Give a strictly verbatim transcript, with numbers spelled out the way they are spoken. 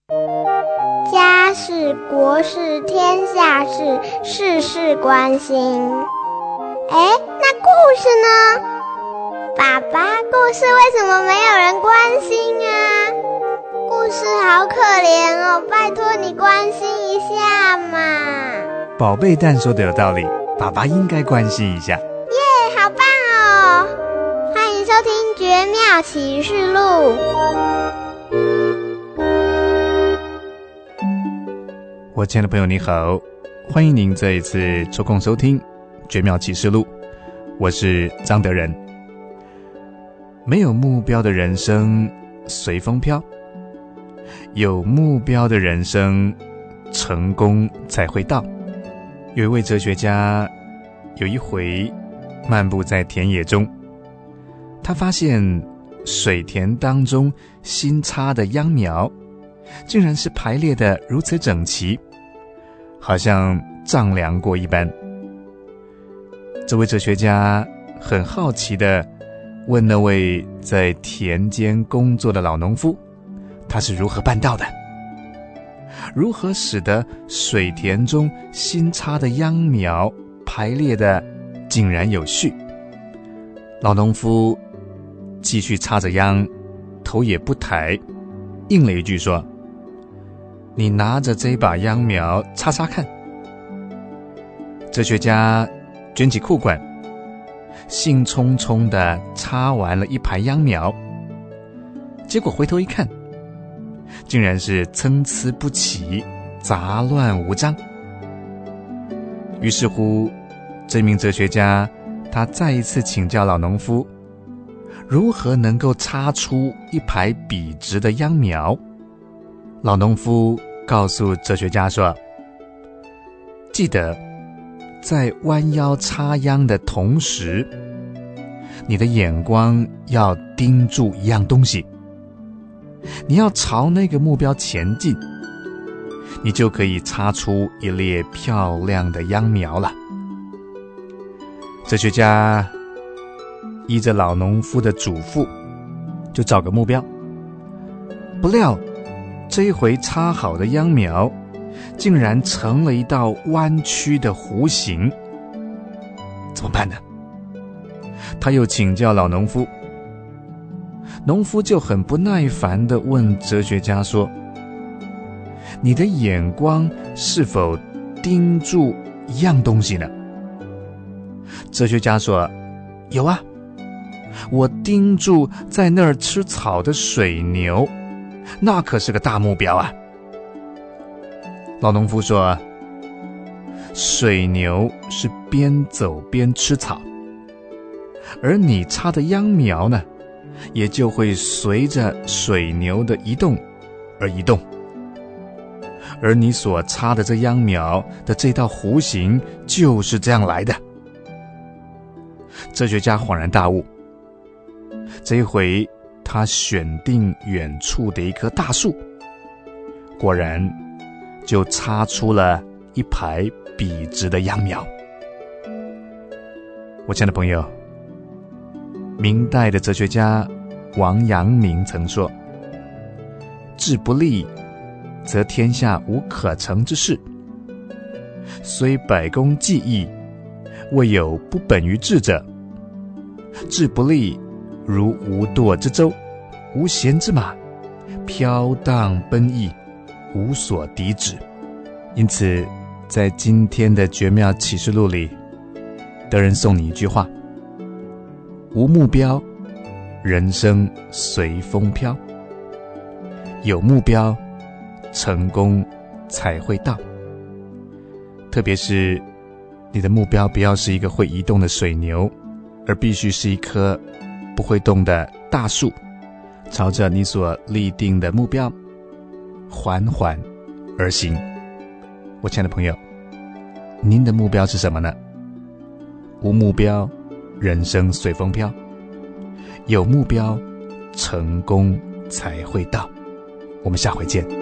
家事、国事、天下事，事事关心。哎，那故事呢？爸爸，故事为什么没有人关心啊？故事好可怜哦，拜托你关心一下嘛。 宝贝蛋说的有道理，爸爸应该关心一下。 耶，好棒哦！欢迎收听《绝妙启示录》。 我亲爱的朋友你好，欢迎您再一次抽空收听《绝妙启示录》，我是张德仁。没有目标的人生随风飘，有目标的人生成功才会到。有一位哲学家有一回漫步在田野中，他发现水田当中新插的秧苗竟然是排列得如此整齐，好像丈量过一般。这位哲学家很好奇地问那位在田间工作的老农夫，他是如何办到的？如何使得水田中新插的秧苗排列的井然有序？老农夫继续插着秧，头也不抬，应了一句说：你拿着这把秧苗插插看。哲学家卷起裤管，兴冲冲地插完了一排秧苗，结果回头一看，竟然是参差不齐，杂乱无章。于是乎，这名哲学家他再一次请教老农夫，如何能够插出一排笔直的秧苗。老农夫告诉哲学家说，记得在弯腰插秧的同时，你的眼光要盯住一样东西，你要朝那个目标前进，你就可以插出一列漂亮的秧苗了。哲学家依着老农夫的嘱咐，就找个目标，不料这一回插好的秧苗竟然成了一道弯曲的弧形，怎么办呢？他又请教老农夫，农夫就很不耐烦地问哲学家说，你的眼光是否盯住一样东西呢？哲学家说，有啊，我盯住在那儿吃草的水牛，那可是个大目标啊。老农夫说，水牛是边走边吃草，而你插的秧苗呢，也就会随着水牛的移动而移动，而你所插的这秧苗的这道弧形就是这样来的。哲学家恍然大悟，这一回他选定远处的一棵大树，果然就插出了一排笔直的秧苗。我亲爱的朋友，明代的哲学家王阳明曾说，志不立，则天下无可成之事，虽百工技艺，未有不本于志者。志不立，如无舵之舟，无弦之马，飘荡奔逸，无所敌止。因此在今天的绝妙启示录里，德仁送你一句话，无目标，人生随风飘。有目标，成功才会到。特别是你的目标不要是一个会移动的水牛，而必须是一棵不会动的大树，朝着你所立定的目标缓缓而行。我亲爱的朋友，您的目标是什么呢？无目标，人生随风飘。有目标，成功才会到。我们下回见。